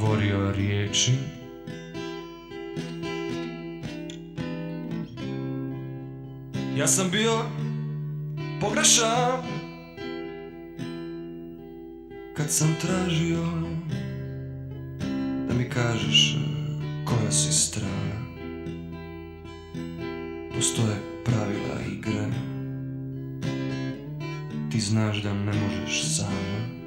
izgovorio riječi. Ja sam bio pogrešan kad sam tražio da mi kažeš koja si strana. Postoje pravila igre, ti znaš da ne možeš sama.